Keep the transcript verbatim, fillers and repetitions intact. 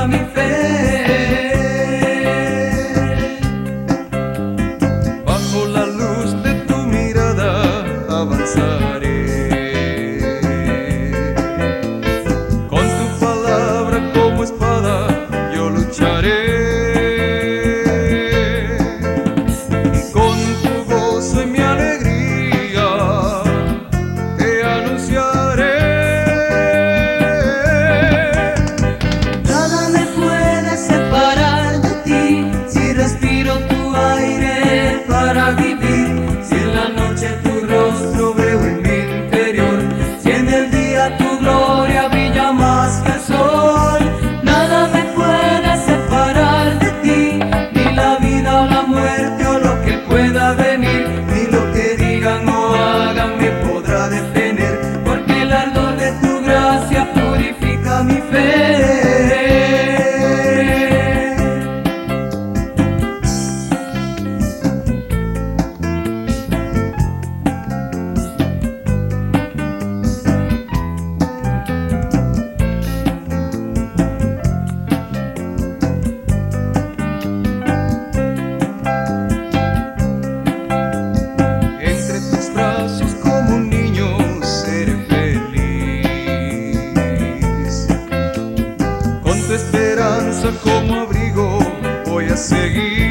purifica mi fe. Bajo la luz de tu mirada avanzaré. Con tu palabra como espada yo lucharé. Y con tu gozo y mi alegría te anunciaré. Nada me puede separar de ti, si respiro tu aire para vivir, si en la noche tu rostro veo en mi interior, si en el día tu gloria brilla más que el sol. Nada me puede separar de ti, ni la vida o la muerte o lo que pueda venir, ni lo que digan o hagan me podrá detener, porque el ardor de tu gracia purifica mi fe. Entre tus brazos como un niño seré feliz. Con tu esperanza como abrigo voy a seguir.